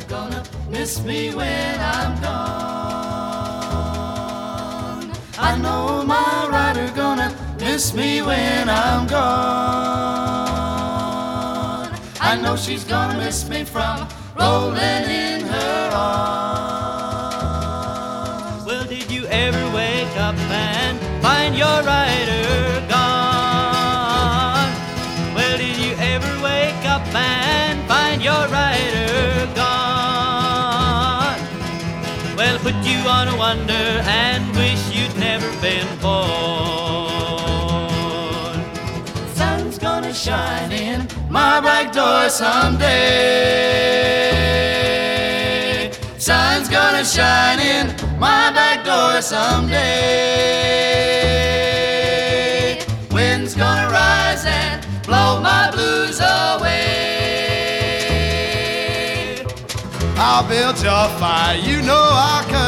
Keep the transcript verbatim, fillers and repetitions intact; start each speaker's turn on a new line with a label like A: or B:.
A: gonna miss me when I'm gone. I know my rider gonna miss me when I'm gone. I know she's gonna miss me from rolling in her arms.
B: Well, did you ever wake up and find your rider gone? Well, did you ever wake up and find your rider gone? Well, put you on a wonder and wish you'd never been born.
A: Sun's gonna shine in my back door someday. Sun's gonna shine in my back door someday. Wind's gonna rise and blow my blues away.
C: I'll build your fire, you know I could.